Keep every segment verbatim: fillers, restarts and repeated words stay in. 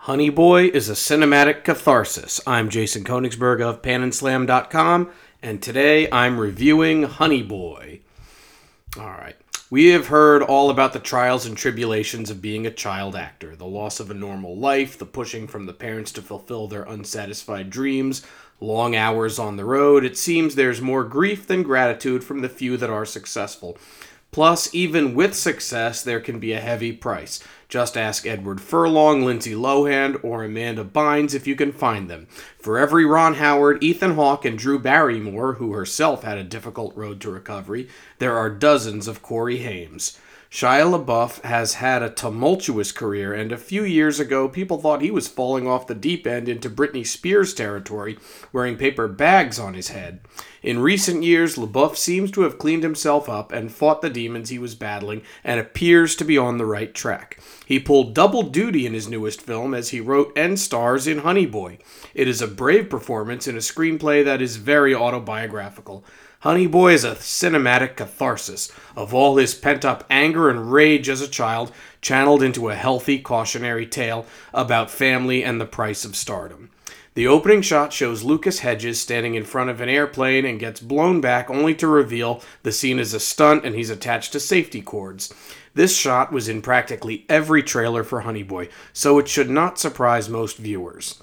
Honey Boy is a cinematic catharsis. I'm Jason Konigsberg of pan and slam dot com, and today I'm reviewing Honey Boy. Alright, we have heard all about the trials and tribulations of being a child actor, the loss of a normal life, the pushing from the parents to fulfill their unsatisfied dreams, long hours on the road. It seems there's more grief than gratitude from the few that are successful. Plus, even with success, there can be a heavy price. Just ask Edward Furlong, Lindsay Lohan, or Amanda Bynes if you can find them. For every Ron Howard, Ethan Hawke, and Drew Barrymore, who herself had a difficult road to recovery, there are dozens of Corey Haim. Shia LaBeouf has had a tumultuous career, and a few years ago, people thought he was falling off the deep end into Britney Spears territory, wearing paper bags on his head. In recent years, LaBeouf seems to have cleaned himself up and fought the demons he was battling, and appears to be on the right track. He pulled double duty in his newest film as he wrote and stars in Honey Boy. It is a brave performance in a screenplay that is very autobiographical. Honey Boy is a cinematic catharsis of all his pent-up anger and rage as a child, channeled into a healthy, cautionary tale about family and the price of stardom. The opening shot shows Lucas Hedges standing in front of an airplane and gets blown back only to reveal the scene is a stunt and he's attached to safety cords. This shot was in practically every trailer for Honey Boy, so it should not surprise most viewers.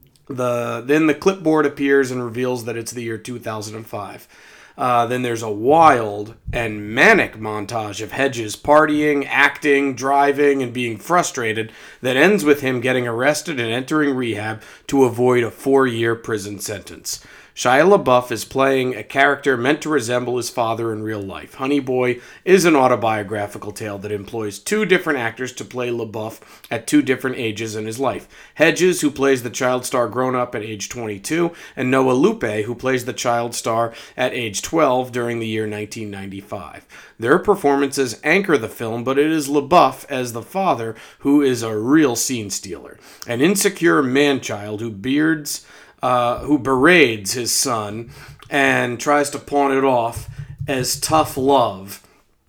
The Then the clipboard appears and reveals that it's the year two thousand five. Uh, then there's a wild and manic montage of Hedges partying, acting, driving, and being frustrated that ends with him getting arrested and entering rehab to avoid a four-year prison sentence. Shia LaBeouf is playing a character meant to resemble his father in real life. Honey Boy is an autobiographical tale that employs two different actors to play LaBeouf at two different ages in his life. Hedges, who plays the child star grown up at age twenty-two, and Noah Lupe, who plays the child star at age twelve during the year nineteen ninety-five. Their performances anchor the film, but it is LaBeouf as the father who is a real scene stealer. An insecure man-child who beards... Uh, who berades his son and tries to pawn it off as tough love.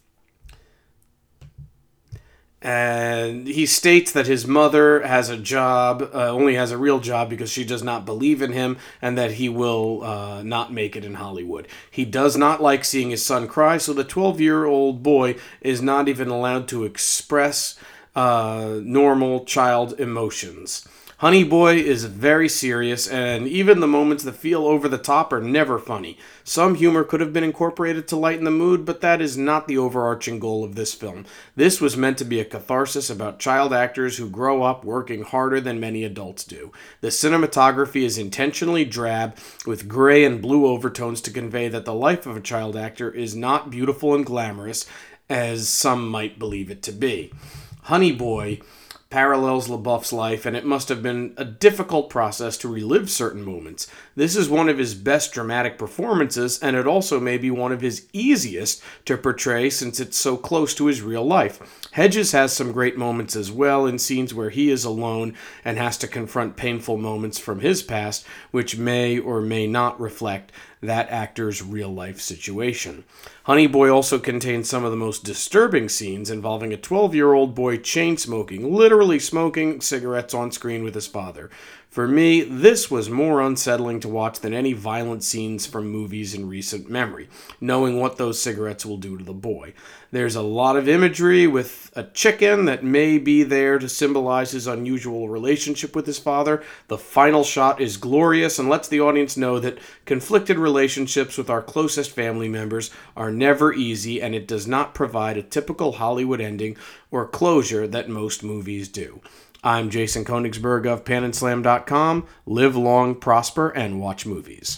And he states that his mother has a job, uh, only has a real job because she does not believe in him, and that he will uh, not make it in Hollywood. He does not like seeing his son cry, so the twelve-year-old boy is not even allowed to express uh, normal child emotions. Honey Boy is very serious, and even the moments that feel over the top are never funny. Some humor could have been incorporated to lighten the mood, but that is not the overarching goal of this film. This was meant to be a catharsis about child actors who grow up working harder than many adults do. The cinematography is intentionally drab, with gray and blue overtones to convey that the life of a child actor is not beautiful and glamorous, as some might believe it to be. Honey Boy parallels LaBeouf's life, and it must have been a difficult process to relive certain moments. This is one of his best dramatic performances, and it also may be one of his easiest to portray since it's so close to his real life. Hedges has some great moments as well in scenes where he is alone and has to confront painful moments from his past, which may or may not reflect that actor's real-life situation. Honey Boy also contains some of the most disturbing scenes involving a twelve-year-old boy chain-smoking, literally smoking cigarettes on screen with his father. For me, this was more unsettling to watch than any violent scenes from movies in recent memory, knowing what those cigarettes will do to the boy. There's a lot of imagery with a chicken that may be there to symbolize his unusual relationship with his father. The final shot is glorious and lets the audience know that conflicted relationships with our closest family members are never easy, and it does not provide a typical Hollywood ending or closure that most movies do. I'm Jason Konigsberg of pan and slam dot com. Live long, prosper, and watch movies.